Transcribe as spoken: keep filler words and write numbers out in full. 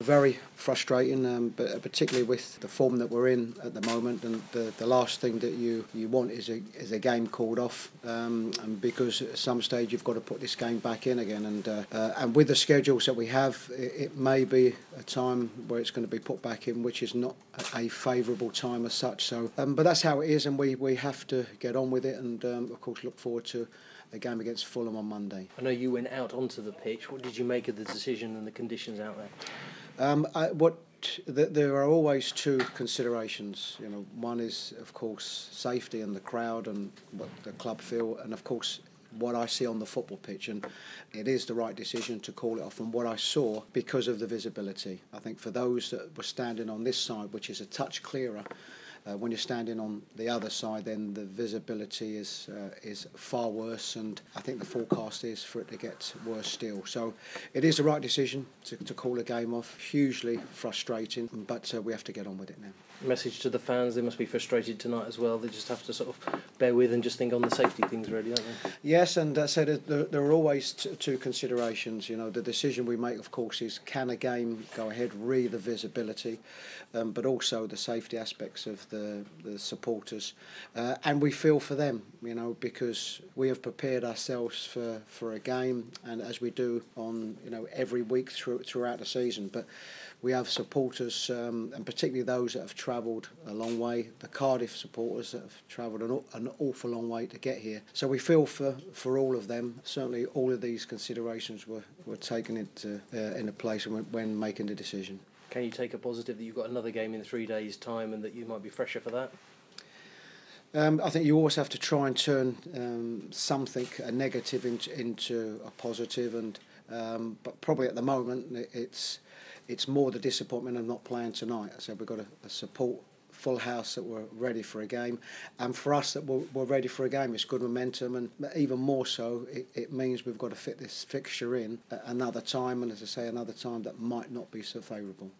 Very frustrating, um, but particularly with the form that we're in at the moment, and the, the last thing that you, you want is a is a game called off, um, and because at some stage you've got to put this game back in again, and uh, uh, and with the schedules that we have, it, it may be a time where it's going to be put back in, which is not a favourable time as such. So, um, but that's how it is, and we, we have to get on with it, and um, of course look forward to a game against Fulham on Monday. I know you went out onto the pitch. What did you make of the decision and the conditions out there? Um, I, what th- there are always two considerations. You know, one is of course safety and the crowd and what the club feel, and of course what I see on the football pitch. And it is the right decision to call it off from what I saw because of the visibility. I think for those that were standing on this side, which is a touch clearer. Uh, when you're standing on the other side, then the visibility is uh, is far worse, and I think the forecast is for it to get worse still. So it is the right decision to, to call a game off. Hugely frustrating, but uh, we have to get on with it now. Message to the fans: they must be frustrated tonight as well. They just have to sort of bear with and just think on the safety things, really, don't they? Yes, and I said there, there are always t- two considerations. You know, the decision we make, of course, is can a game go ahead, re the visibility, um, but also the safety aspects of the the supporters, uh, and we feel for them, you know, because we have prepared ourselves for, for a game, and as we do on you know every week through, throughout the season. But we have supporters, um, and particularly those that have travelled a long way, the Cardiff supporters that have travelled an, an awful long way to get here. So we feel for, for all of them. Certainly all of these considerations were, were taken into uh, into place when, when making the decision. Can you take a positive that you've got another game in three days' time and that you might be fresher for that? Um, I think you always have to try and turn um, something, a negative, into, into a positive, and um, but probably at the moment it's it's more the disappointment of not playing tonight. So we've got a, a support full house that we're ready for a game, and for us that we're, we're ready for a game, it's good momentum, and even more so it, it means we've got to fit this fixture in at another time, and as I say, another time that might not be so favourable.